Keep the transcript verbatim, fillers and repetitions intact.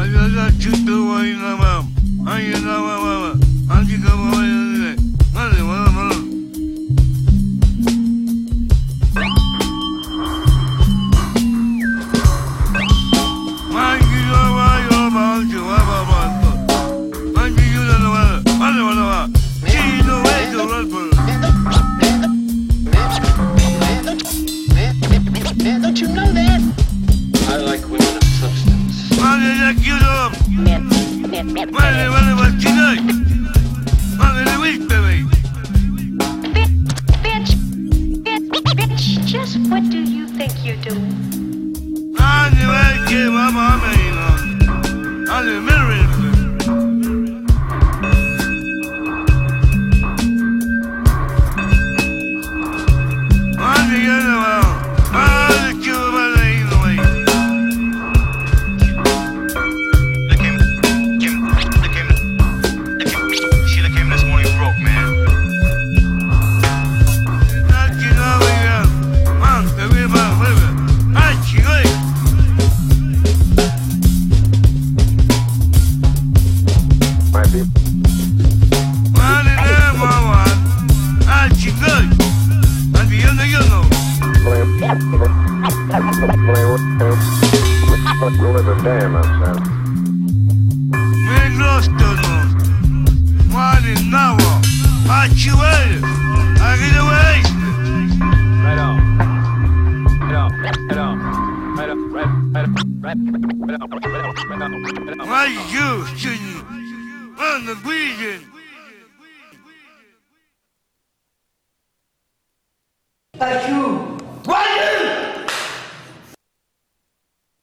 Don't you know that? I like women of substance. Madre, quiero. Madre, madre, martinez. Madre, vísteme. Bitch, bitch, bitch, just what do you think you're doing? Madre, madre, que mamá me dijo. Madre, mire. Madre, yo no va. Madre, que mamá me dijo. They came, came, they came, they came, Sheila came this morning broke, man. Aquí no voy a. Man, te voy a ver. Ay, chico. Madre, no, mamá. Ay, chico. Aquí yo no, yo no. Me gusta, no. Madre, no. Ay, chico. Aquí no voy. Right on. Right on. Right on. Right on. Right, right, right, right on. Right on. Right on. Right on. Why you shouldn't? On the reason. Thank you.